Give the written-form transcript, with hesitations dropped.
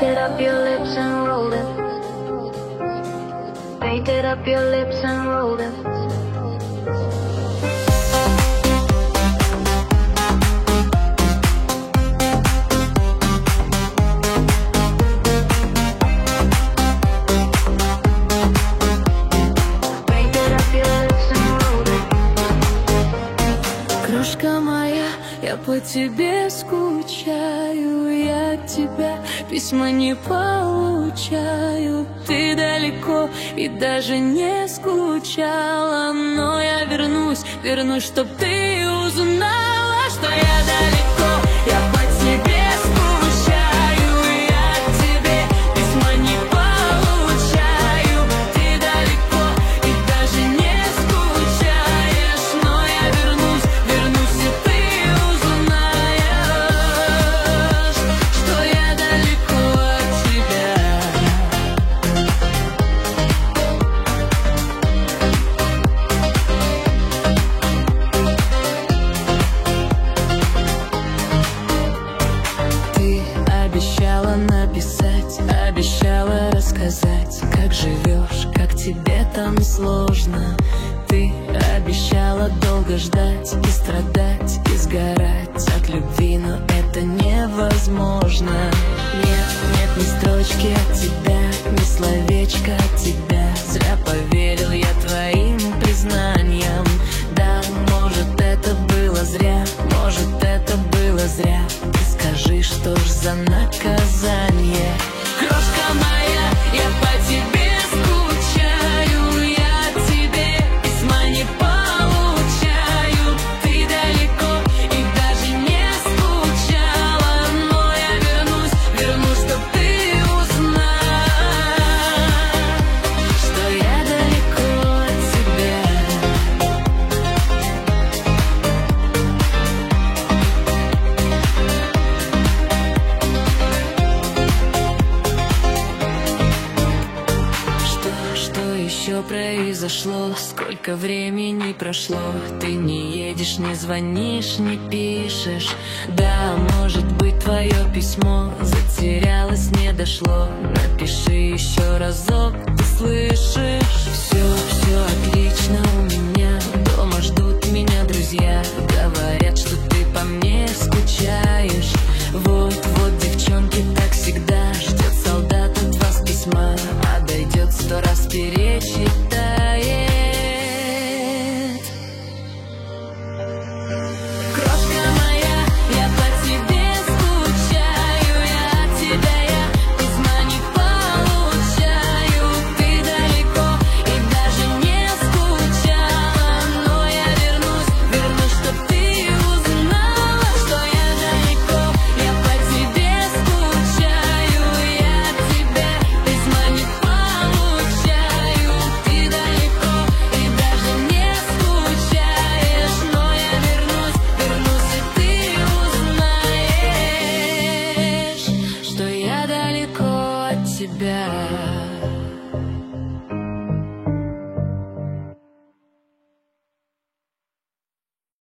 Painted up your lips and rolled it. Painted up your lips and rolled it. Крошка моя, я по тебе скучаю, я от тебя письма не получаю. Ты далеко и даже не скучала, но я вернусь, чтоб ты узнала, что я далеко, я по тебе скучаю, я от тебя письма не получаю. Ты далеко и даже не скучаешь, но я вернусь, и ты узнаешь, что я далеко от тебя. Ты обещала написать, обещала рассказать, как живешь, как тебе там сложно. Ты обещала долго ждать и страдать, и сгорать от любви, но это невозможно. Нет ни строчки от тебя, ни словечка от тебя. Зря поверил я твоим признаниям. Да, может, это было зря, может, это было зря. Ты скажи, что ж за наказание? Крошка моя, я по тебе скучаю, я от тебя письма не получаю. Ты далеко и даже не скучала, но я вернусь, чтоб ты узнала, что я далеко от тебя. Что еще произошло? Сколько времени прошло? Ты не едешь, не звонишь, не пишешь. Да, может быть, твое письмо затерялось, не дошло. Напиши еще разок, ты слышишь?